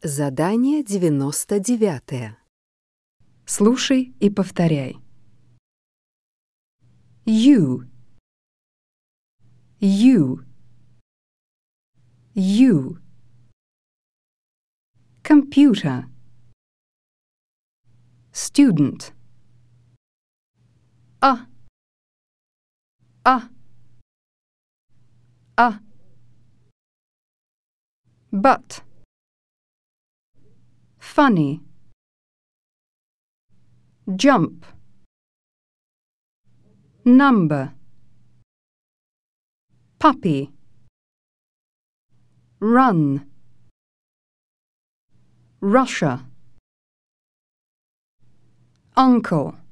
Задание 99. Слушай и повторяй. You, you, you. Computer. Student. A, a, a. But. Funny. Jump. Number. Puppy. Run. Russia. Uncle.